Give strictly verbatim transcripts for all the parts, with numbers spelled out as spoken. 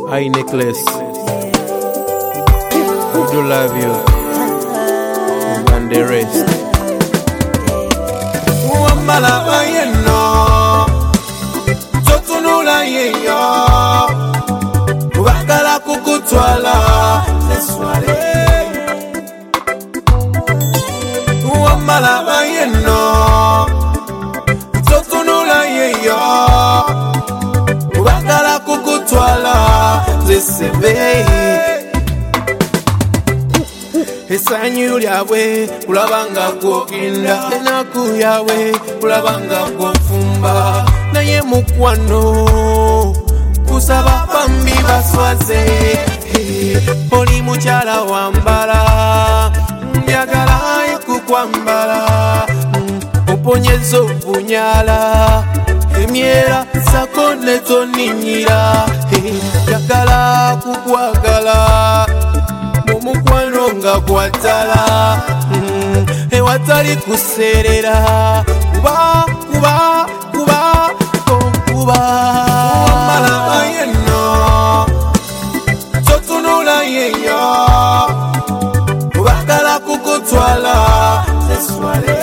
Hi Nicholas, I do love you, and the rest. Wamala bayeno, totunula yeyo, wakala kukutwala, leswale. Wamala bayeno, totunula yeyo, wakala kukutwala, lesebe. Esanyu lyawe kulabanga gwoginda, enaku yawe kulabanga gwofumba. Naye mukwano kusaba bambi baswaze, oli mukyala wambala, njagala kukwambala, oponyeza obunyala, emyera sako netoninyira, njagala kukwagala mukwano nga gwatala, mm, ewatali kuserera, kuba kuba kuba kuba. Wamala bayeno, totunula yeyo, wakala kukutwala, leswale.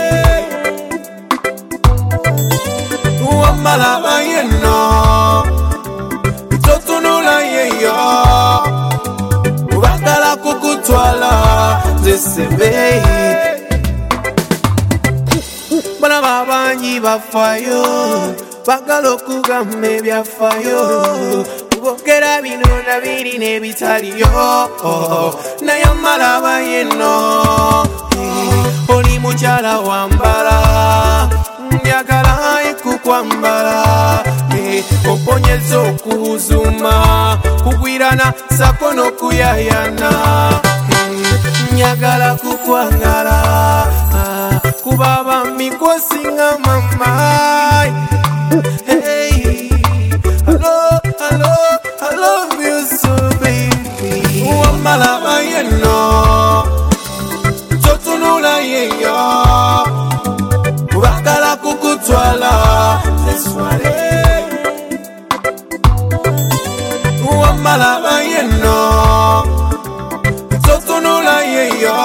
Wamala bayeno, totunula yeyo, wakala kukutwala, zesebe. Bana babanyi bafayo, bagala okugamba ebyafayo, bogera bino na biri n'ebitaliyo, naye Wamala bayeno, oli mukyala wambala, njagala kukwambala, oponyeza okuzuma, kugwirana sako n'okuyayana, njagala kukwagala, kuba bambi kwosinga mama. Hey, hello, hello, I love you so baby. Wamala bayeno, totunula yeyo, wakala kukutwala, leswale. Wamala bayeno, totunula yeyo,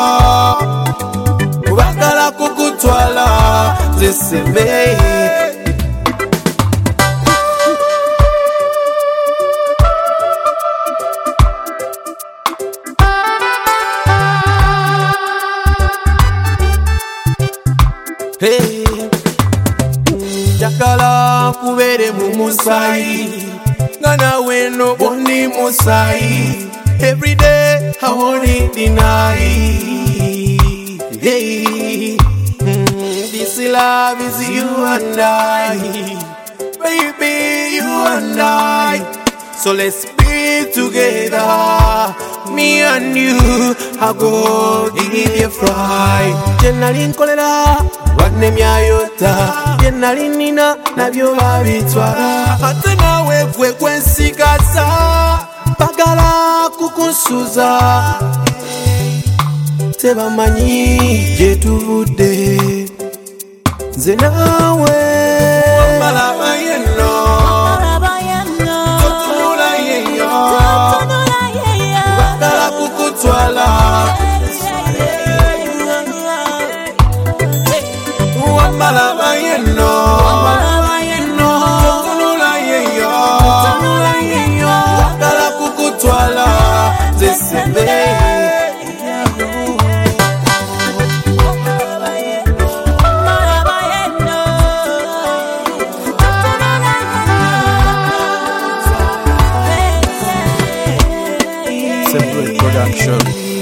wakala kukutwala, zesebe. Hey, njagala kubere mu musayi, nga nawe no bondi musayi. Every day I want it deny. Hey, mm, this love is you and I, baby, you and I. So let's be together, me and you. I go give you fry. Jenalin kolera, wadne myayota. Jenalin nina, nabyo babitwara. Ate nawe kwe kwensikasa, bagala kukunsuza. Tebamanyi gye tuvudde, nze nawe. Wamala bayeno, totunula yeyo, wakala kukutwala, Wamala bayeno, totunula yeyo, wakala kukutwala, zesebe. Simple production.